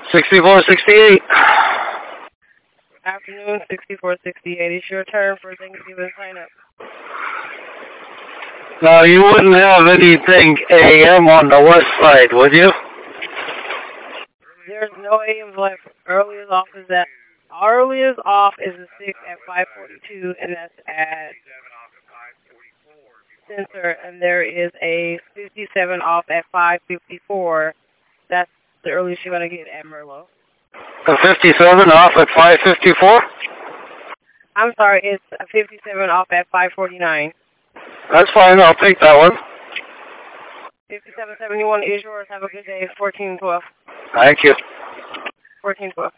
6468. Afternoon, 6468. It's your turn for Thanksgiving sign-up. Now, you wouldn't have anything AM on the west side, would you? There's no AMs left. Earliest off is the 6 at 542, and that's at Center, and there is a 57 off at 554. That's the earliest you're going to get at Merlot. A 57 off at 554? I'm sorry, it's a 57 off at 549. That's fine, I'll take that one. 5771 is yours. Have a good day. 1412. Thank you. 1412.